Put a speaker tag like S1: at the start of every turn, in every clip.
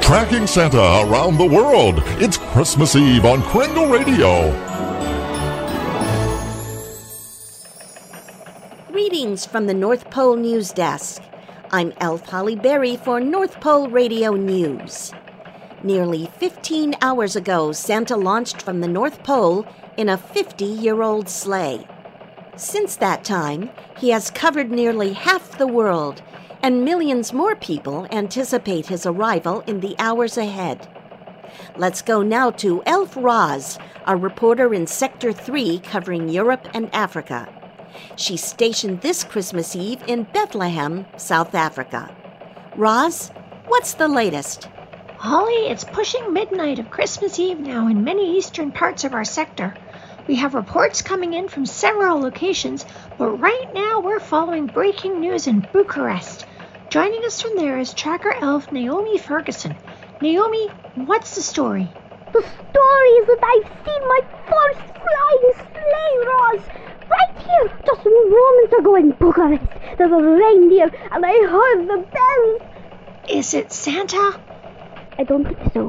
S1: Tracking Santa around the world. It's Christmas Eve on Kringle Radio.
S2: Greetings from the North Pole News Desk. I'm Elf Holly Berry for North Pole Radio News. Nearly 15 hours ago, Santa launched from the North Pole in a 50-year-old sleigh. Since that time, he has covered nearly half the world, and millions more people anticipate his arrival in the hours ahead. Let's go now to Elf Roz, our reporter in Sector 3 covering Europe and Africa. She's stationed this Christmas Eve in Bethlehem, South Africa. Roz, what's the latest?
S3: Holly, it's pushing midnight of Christmas Eve now in many eastern parts of our sector. We have reports coming in from several locations, but right now we're following breaking news in Bucharest. Joining us from there is tracker elf Naomi Ferguson. Naomi, what's the story?
S4: The story is that I've seen my first flying sleigh, Roz. Right here, just some moments ago in Bucharest. There's a reindeer, and I heard the bells.
S3: Is it Santa?
S4: I don't think so.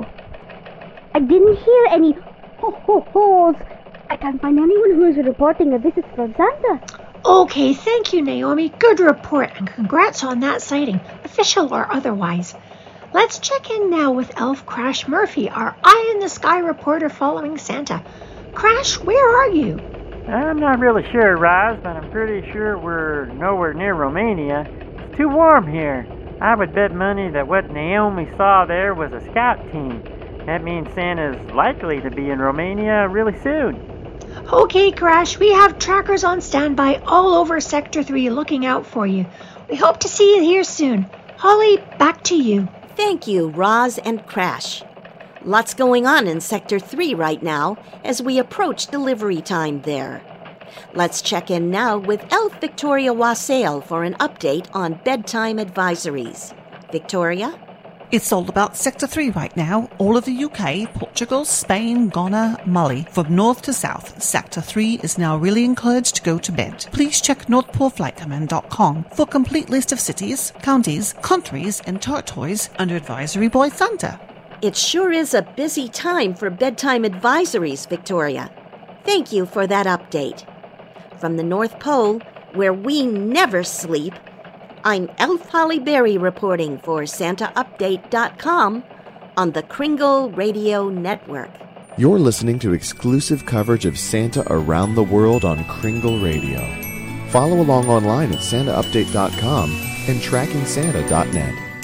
S4: I didn't hear any ho-ho-ho's. I can't find anyone who is reporting a visit from Santa.
S3: Okay, thank you, Naomi. Good report, and congrats on that sighting, official or otherwise. Let's check in now with Elf Crash Murphy, our eye-in-the-sky reporter following Santa. Crash, where are you?
S5: I'm not really sure, Roz, but I'm pretty sure we're nowhere near Romania. It's too warm here. I would bet money that what Naomi saw there was a scout team. That means Santa's likely to be in Romania really soon.
S3: Okay, Crash, we have trackers on standby all over Sector 3 looking out for you. We hope to see you here soon. Holly, back to you.
S2: Thank you, Roz and Crash. Lots going on in Sector 3 right now as we approach delivery time there. Let's check in now with Elf Victoria Wassail for an update on bedtime advisories. Victoria?
S6: It's all about Sector 3 right now. All of the UK, Portugal, Spain, Ghana, Mali. From north to south, Sector 3 is now really encouraged to go to bed. Please check NorthPoleFlightCommand.com for a complete list of cities, counties, countries, and territories under Advisory Boy Santa.
S2: It sure is a busy time for bedtime advisories, Victoria. Thank you for that update. From the North Pole, where we never sleep, I'm Elf Holly Berry reporting for SantaUpdate.com on the Kringle Radio Network.
S7: You're listening to exclusive coverage of Santa around the world on Kringle Radio. Follow along online at SantaUpdate.com and TrackingSanta.net.